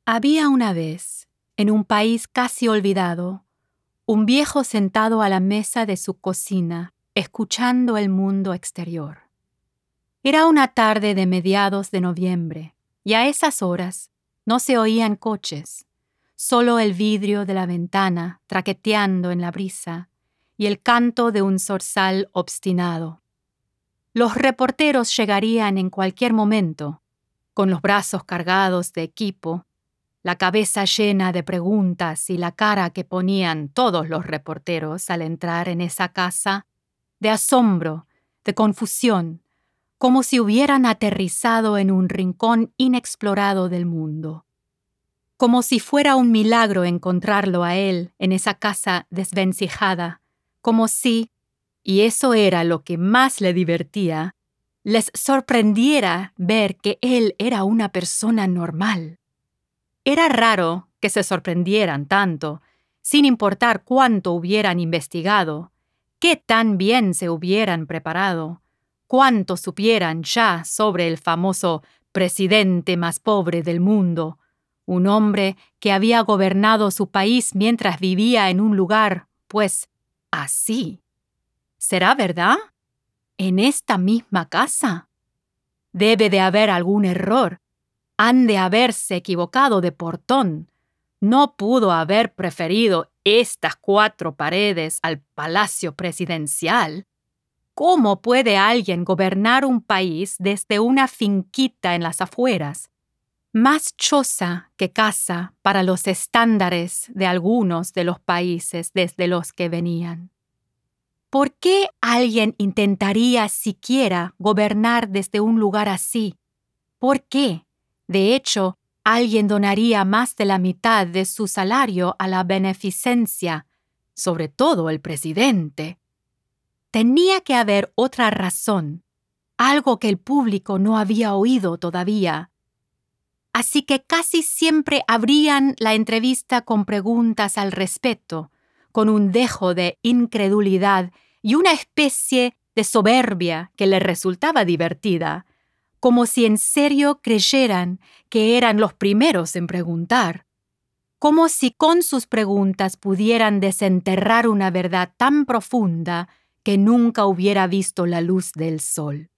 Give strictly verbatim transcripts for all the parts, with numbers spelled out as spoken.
Había una vez, en un país casi olvidado, un viejo sentado a la mesa de su cocina, escuchando el mundo exterior. Era una tarde de mediados de noviembre, y a esas horas no se oían coches, solo el vidrio de la ventana traqueteando en la brisa y el canto de un zorzal obstinado. Los reporteros llegarían en cualquier momento, con los brazos cargados de equipo, la cabeza llena de preguntas y la cara que ponían todos los reporteros al entrar en esa casa, de asombro, de confusión, como si hubieran aterrizado en un rincón inexplorado del mundo. Como si fuera un milagro encontrarlo a él en esa casa desvencijada, como si, y eso era lo que más le divertía, les sorprendiera ver que él era una persona normal. Era raro que se sorprendieran tanto, sin importar cuánto hubieran investigado, qué tan bien se hubieran preparado, cuánto supieran ya sobre el famoso presidente más pobre del mundo, un hombre que había gobernado su país mientras vivía en un lugar, pues, así. ¿Será verdad? ¿En esta misma casa? Debe de haber algún error. Han de haberse equivocado de portón. No pudo haber preferido estas cuatro paredes al palacio presidencial. ¿Cómo puede alguien gobernar un país desde una finquita en las afueras? Más choza que casa para los estándares de algunos de los países desde los que venían. ¿Por qué alguien intentaría siquiera gobernar desde un lugar así? ¿Por qué? De hecho, alguien donaría más de la mitad de su salario a la beneficencia, sobre todo el presidente. Tenía que haber otra razón, algo que el público no había oído todavía. Así que casi siempre abrían la entrevista con preguntas al respecto, con un dejo de incredulidad y una especie de soberbia que le resultaba divertida, como si en serio creyeran que eran los primeros en preguntar, como si con sus preguntas pudieran desenterrar una verdad tan profunda que nunca hubiera visto la luz del sol.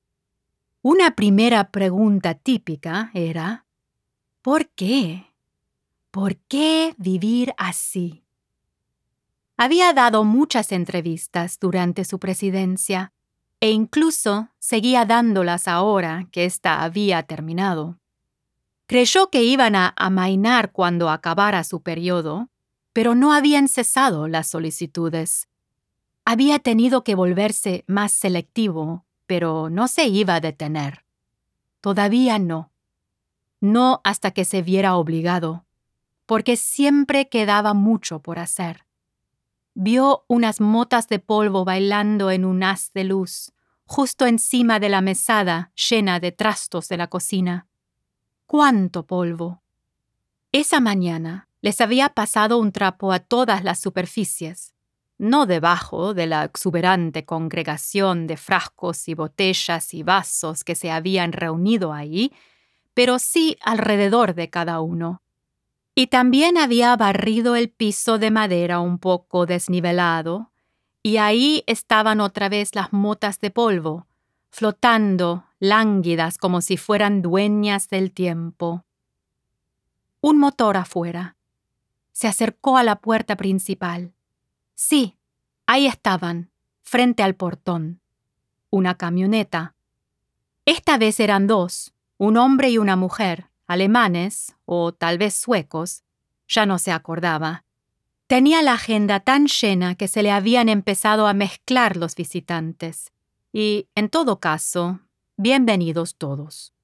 Una primera pregunta típica era: ¿por qué? ¿Por qué vivir así? Había dado muchas entrevistas durante su presidencia, e incluso seguía dándolas ahora que ésta había terminado. Creyó que iban a amainar cuando acabara su periodo, pero no habían cesado las solicitudes. Había tenido que volverse más selectivo, pero no se iba a detener. Todavía no. No hasta que se viera obligado, porque siempre quedaba mucho por hacer. Vio unas motas de polvo bailando en un haz de luz, justo encima de la mesada llena de trastos de la cocina. ¡Cuánto polvo! Esa mañana les había pasado un trapo a todas las superficies, no debajo de la exuberante congregación de frascos y botellas y vasos que se habían reunido ahí, pero sí alrededor de cada uno. Y también había barrido el piso de madera un poco desnivelado, y ahí estaban otra vez las motas de polvo, flotando, lánguidas como si fueran dueñas del tiempo. Un motor afuera. Se acercó a la puerta principal. Sí, ahí estaban, frente al portón. Una camioneta. Esta vez eran dos, un hombre y una mujer, alemanes o tal vez suecos, ya no se acordaba. Tenía la agenda tan llena que se le habían empezado a mezclar los visitantes. Y, en todo caso, bienvenidos todos.